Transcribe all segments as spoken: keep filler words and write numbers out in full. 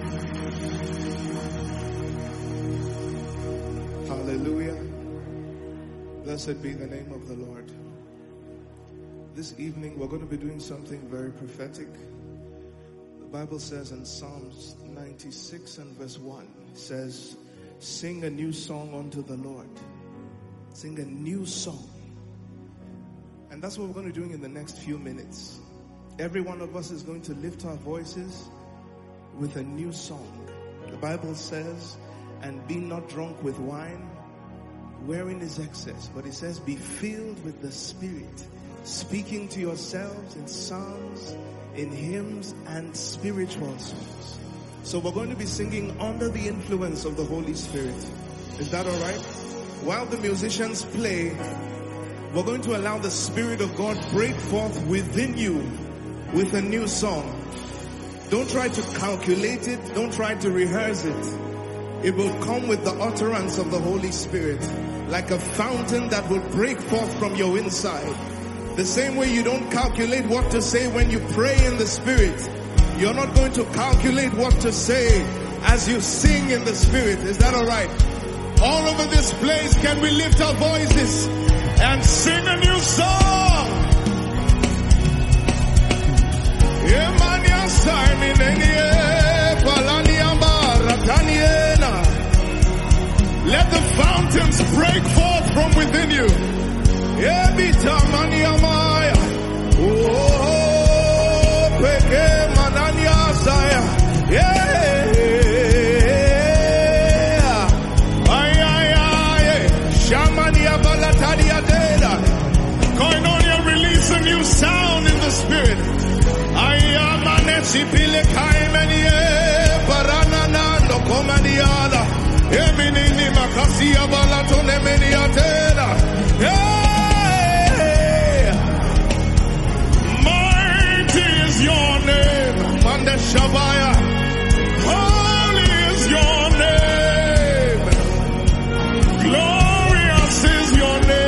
Hallelujah. Blessed be the name of the Lord. This evening we're going to be doing something very prophetic. The Bible says in Psalms ninety-six and verse one, it says, sing a new song unto the Lord. Sing a new song. And that's what we're going to be doing in the next few minutes. Every one of us is going to lift our voices with a new song. The Bible says, and be not drunk with wine, wherein is excess. But it says, be filled with the Spirit, speaking to yourselves in psalms, in hymns, and spiritual songs. So we're going to be singing under the influence of the Holy Spirit. Is that all right? While the musicians play, we're going to allow the Spirit of God break forth within you with a new song. Don't try to calculate it. Don't try to rehearse it. It will come with the utterance of the Holy Spirit, like a fountain that will break forth from your inside. The same way you don't calculate what to say when you pray in the Spirit, you're not going to calculate what to say as you sing in the Spirit. Is that all right? All over this place, can we lift our voices and sing a new song? Let the fountains break forth from within you. Koinonia, release a new sound in the Spirit. Sipile kaimenie paranana no komaniala eminini makasia balatone meniatela. Hey, mighty is your name, Manda Shabaya. Holy is your name, glorious is your name.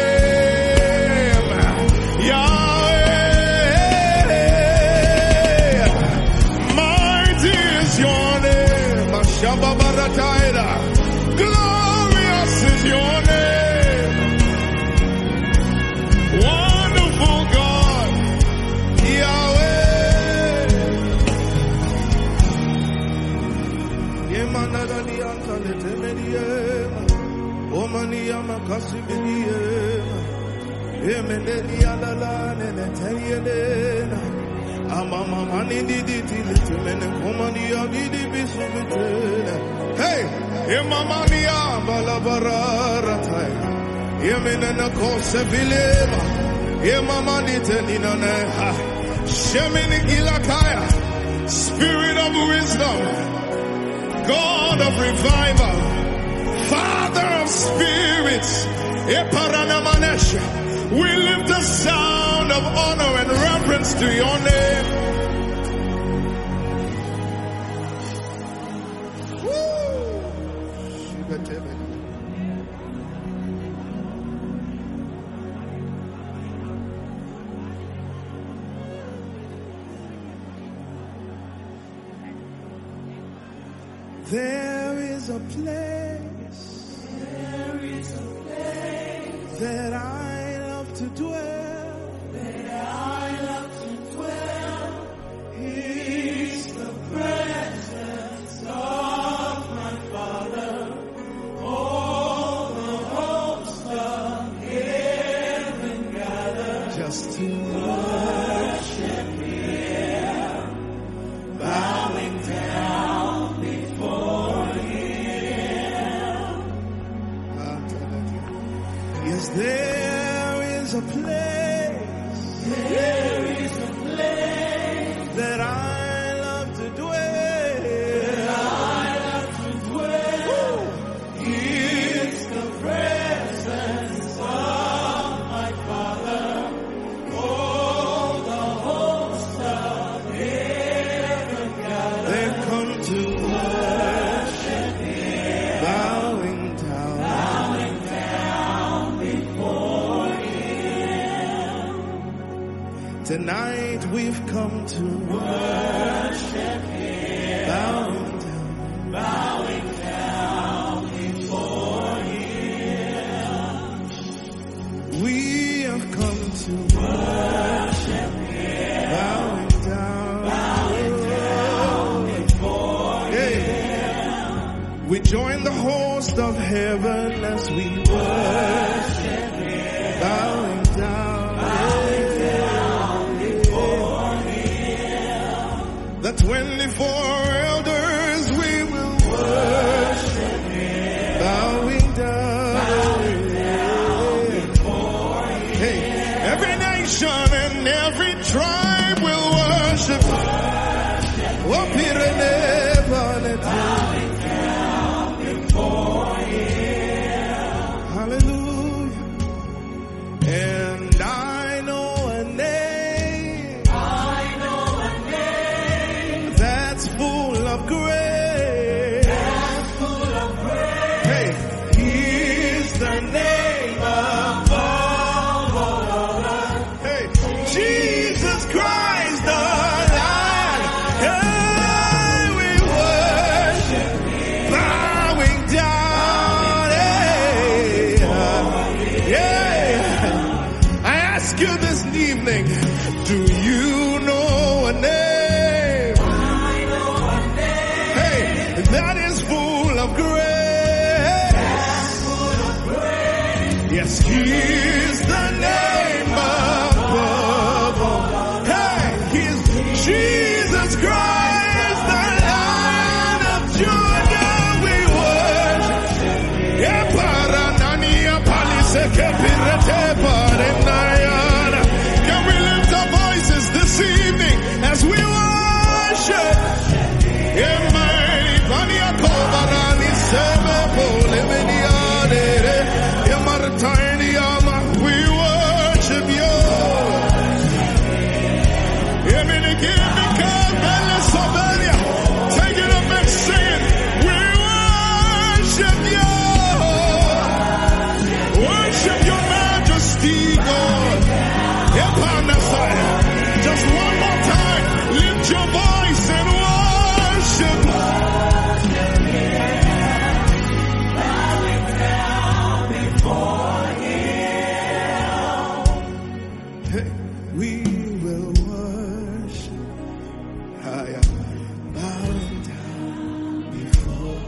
Glorious is your name, wonderful God, Yahweh. Yemanadani antaletemediema, Omaniama Kasimidiema, Yemeneni Alala Nenetayelena. Amama mani didi tiliti mene komani ya didi bisubitene. Hey, imamani ya balabarara tay. Yemene na kose bilema. Yemamani tenina ne ha. Shemini gilakaya. Spirit of wisdom, God of revival, Father of spirits. Eparanamanesha. We lift a sound of honor and reverence to your name. Woo! There is a place, there is a place that I love to dwell, that I love to dwell. Is the presence of my Father. All the hosts of heaven gather just to worship Him, bowing down before Him. Yes, there is a place, there is a place that I love to dwell, that I love to dwell. It's the presence of my Father. All the hosts of heaven gather. They've come to worship Him, bowing down, bowing down before Him. Tonight we've come to worship Him, bowing We join the host of heaven as we worship Him, bowing down, bowing down before Him. The twenty-four elders, we will worship Him, bowing down, bowing down before Him. Hey, every nation and every tribe will worship Him. Oh, Pyrenees, bowing down before Him. Hallelujah. And I know a name. I know a name that's full of grace. That's full of grace. Hey, He's the name above all others. Hey, Jesus Christ the Lion. Hey, we worship, bowing down. Hey, yeah. I ask you this evening, do you know a name? I know a name. Hey, that is full of grace. That's full of grace. Yes, He is the name above all. Hey, He is Jesus Christ, the Lion of Judah. We worship. Yeah, Paranania, Paliseke, Pirate, Parenayana. Can we lift our voices this evening as we worship? Yeah, mighty Paniako, Barani, Sebe, Polemeniade, yeah, Maritini, Ama, we worship You. Yeah, mini, give me, God, Bella, Sobelia. Take it up and sing it. We worship You. Worship Your majesty, God. Yeah, Panasaya. Just one more time, lift your voice and worship. Hey, we will worship. Ah, yeah. Bowing down before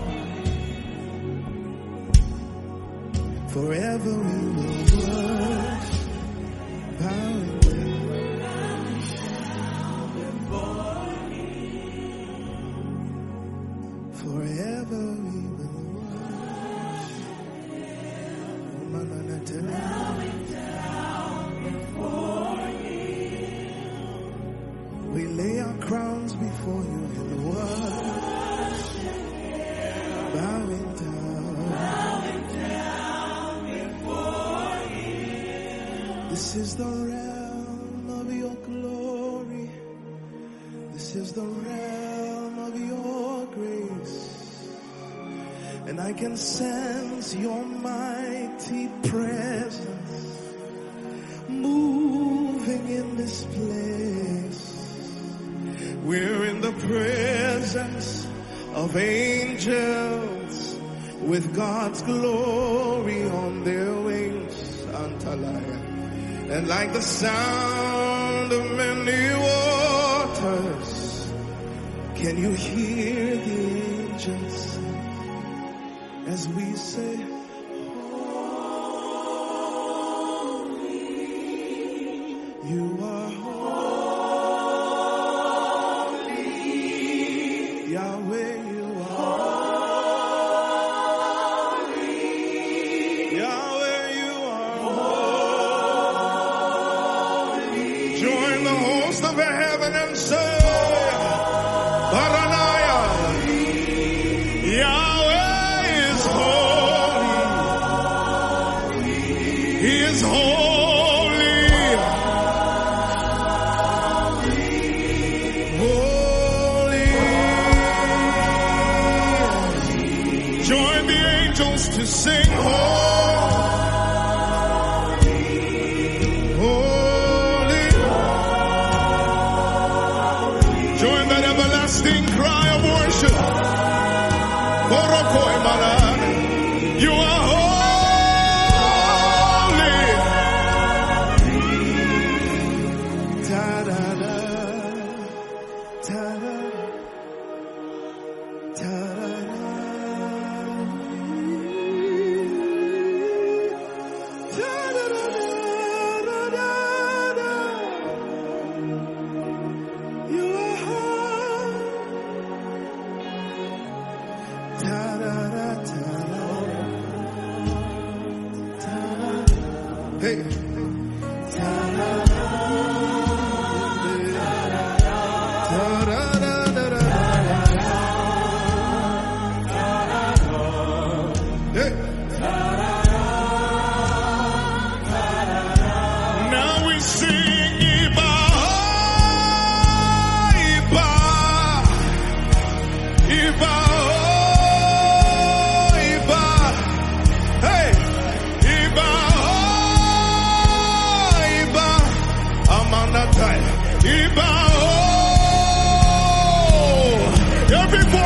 Him. Forever we will worship. Bowing down before Him. Forever we will worship. Bowing down before Him. We lay our crowns before You and worship. Bowing down, bowing down before Him. This is the realm of Your glory. This is the realm of Your grace. And I can sense Your mighty presence moving in this place. We're in the presence of angels with God's glory on their wings. Antalaya. And like the sound of many waters, can you hear the angels as we say, Holy, You are holy, Yahweh, You are holy, Yahweh, You are holy. Join the host of heaven and say, Baranaya, Yahweh is holy. He is holy. Holy. Join the angels to sing holy. Holy. Join that everlasting cry of worship. Korokoi Maran. You are holy. Ta-da-da, ta-da, ta-da-da.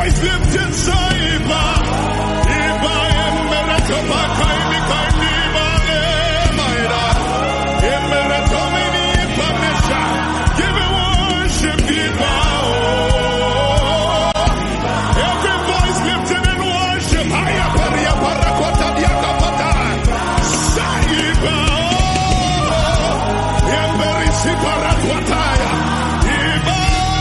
voice lifted, say Iba. Iba emereto bakaini kaini bale maida. Emereto mini ipamesha. Give it worship, Iba. Every voice lifted in worship. Haya paria parakota diakapata. Say Iba. Emberisi paratwataya. Iba.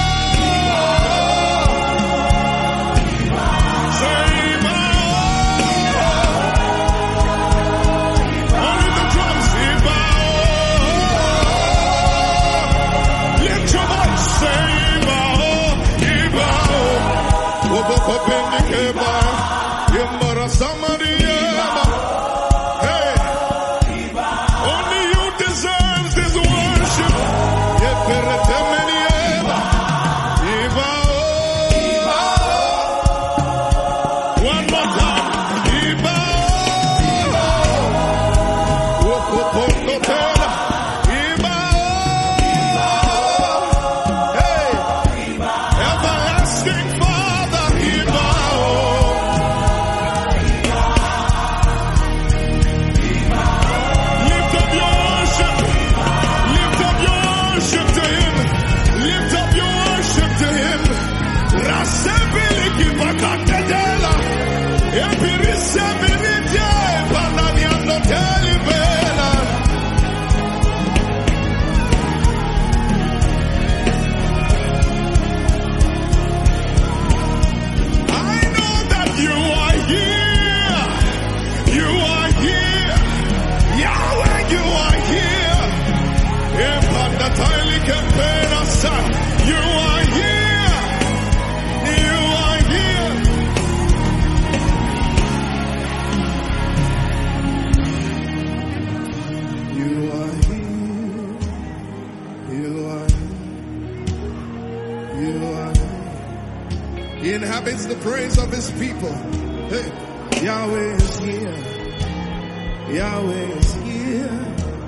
He inhabits the praise of his people. Hey. Yahweh is here. Yahweh is here.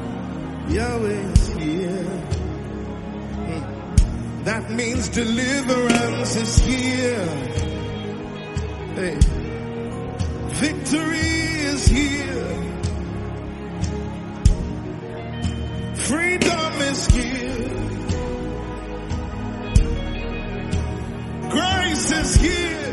Yahweh is here. Hmm. That means deliverance is here. Hey. Victory is here. Freedom is here. Grace is here.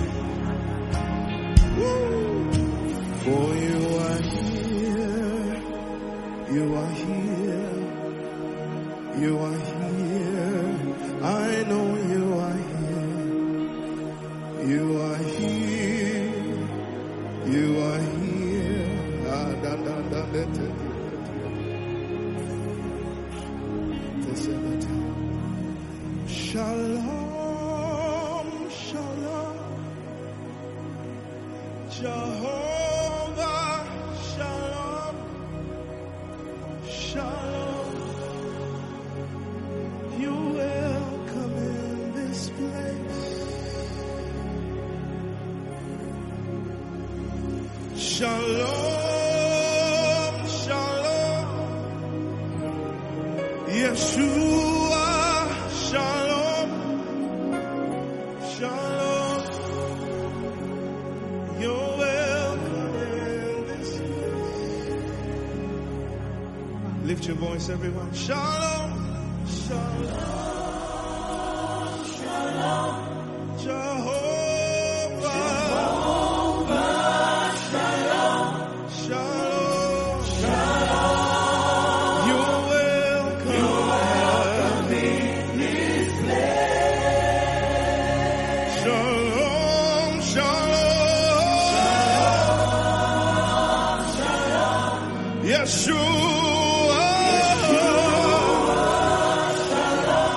Woo. For you are here. You are here. You are here. I know you are here. You are here. You are here. Ah, da, da, da, da, da. Shalom, shalom, Jehovah, shalom, shalom. You welcome in this place. Shalom, shalom, Yeshua, shalom, shalom. You're welcome in this place. Lift your voice, everyone. Shalom, shalom, shalom, Jehovah, Jehovah, shalom, shalom, shalom. You're welcome. You're welcome in this place. Shalom, shalom, shalom, shalom. Yeshua.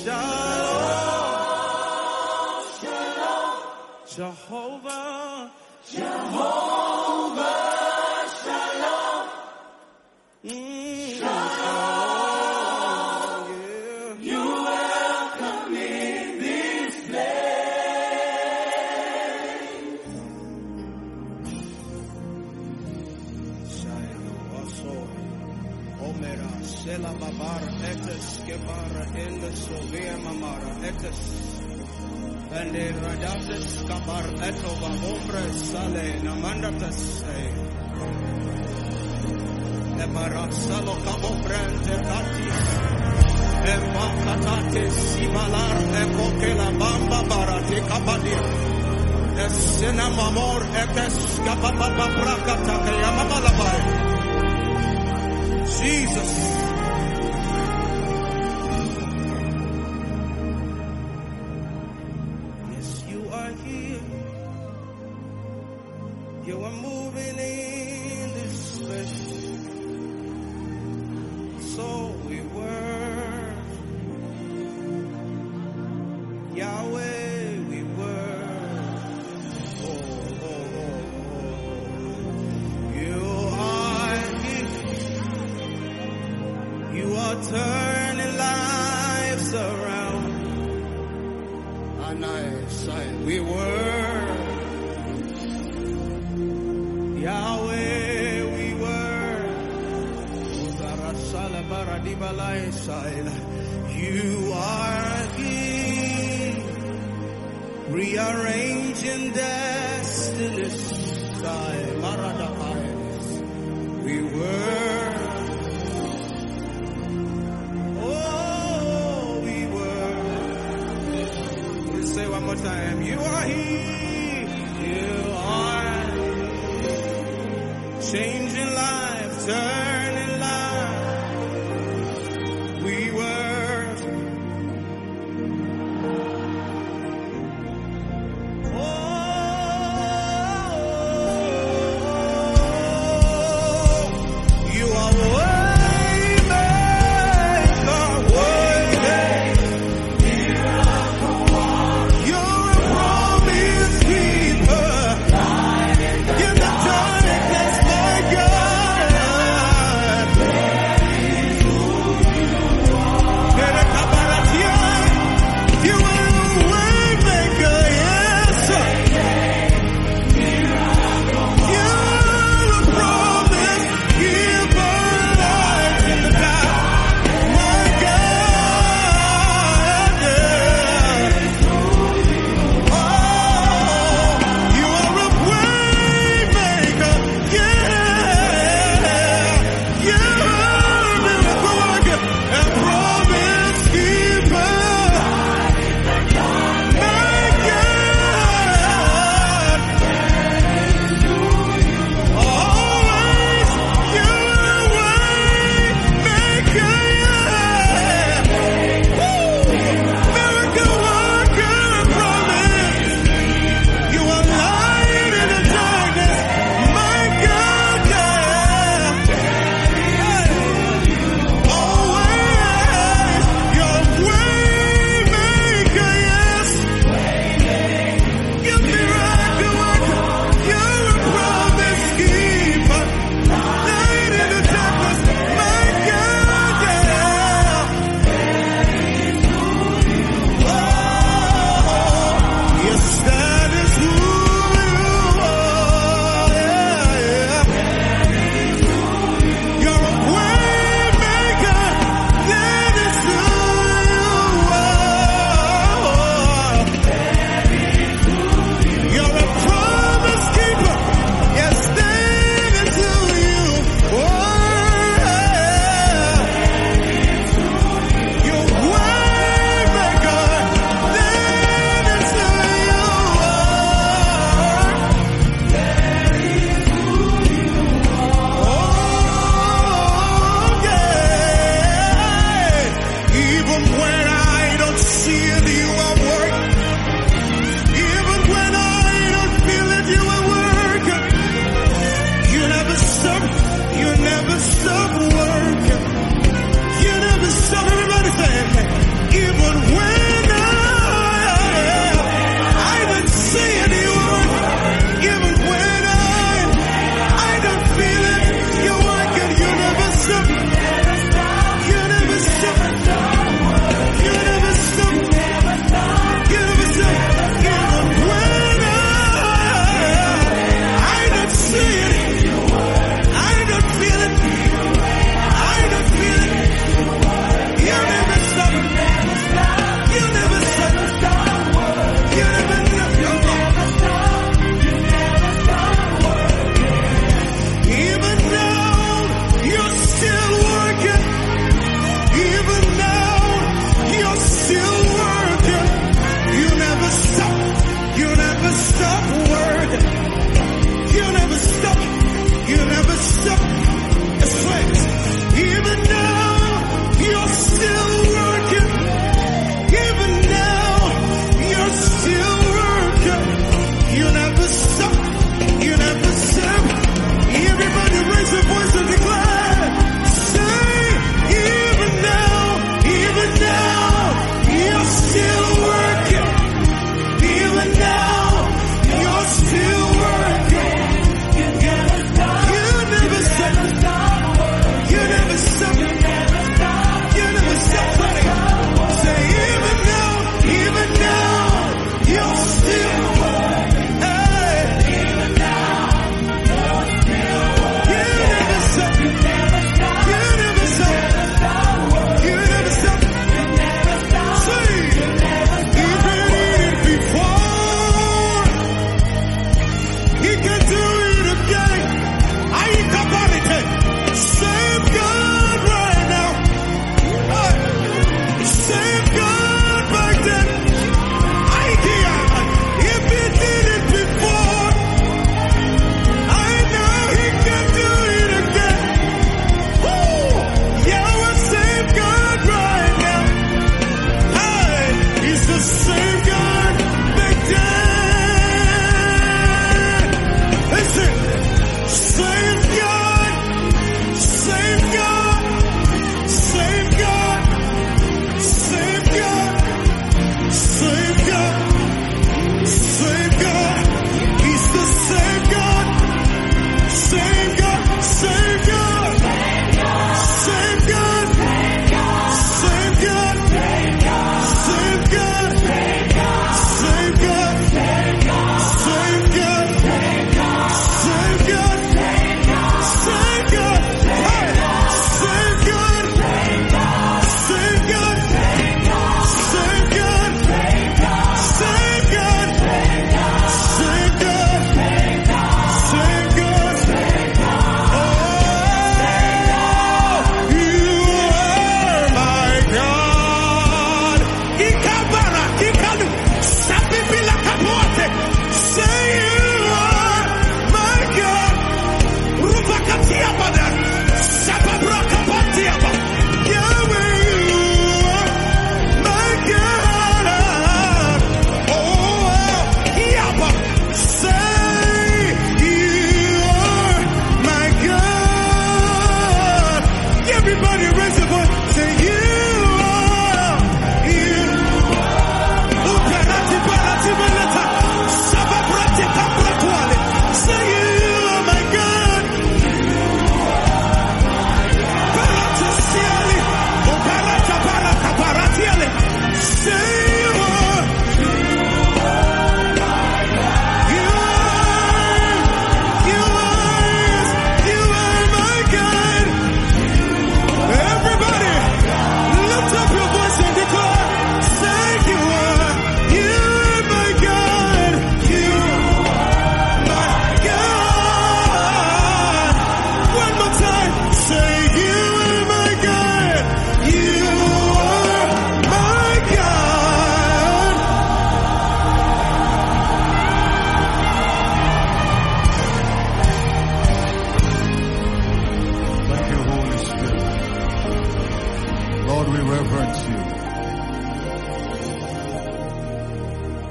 Shalom, shalom, Jehovah, Jehovah, shalom, mm, shalom, yeah. You welcome in this place. Shalom, also, Omera, Sela Babara, Etes, Gebara, Enda, Sovia Mamara, Etes. And the Radatas Kabar Etova Ombre Sale Namandatas Emara Salo Cabobrante Katis Empatatis Simalar Epokela Bamba Barate Kapadia Esena Mamor Ekes Kapapa Prakata Yamabalabai Jesus. You are moving in this place, so we worship Yahweh. We worship. Oh, oh, oh, oh. You are here. You are turning lives around, and I say we worship. Yahweh, we worship. You are here, rearranging destinies. We worship. Oh, we worship. We'll say one more time. You are here. You are changing lives.